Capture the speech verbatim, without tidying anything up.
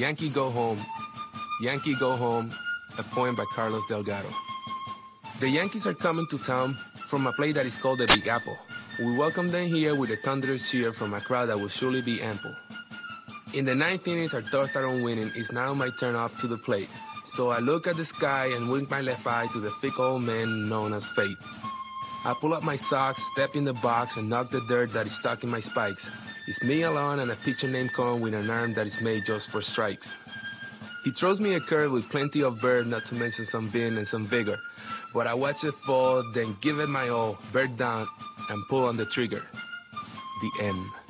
Yankee Go Home, Yankee Go Home, a poem by Carlos Delgado. The Yankees are coming to town from a place that is called the Big Apple. We welcome them here with a thunderous cheer from a crowd that will surely be ample. In the ninth innings, our thoughts are on winning. It's now my turn up to the plate. So I look at the sky and wink my left eye to the thick old man known as fate. I pull up my socks, step in the box, and knock the dirt that is stuck in my spikes. It's me alone and a pitcher named Con with an arm that is made just for strikes. He throws me a curve with plenty of verve, not to mention some vim and some vigor. But I watch it fall, then give it my all, bear down, and pull on the trigger. The end.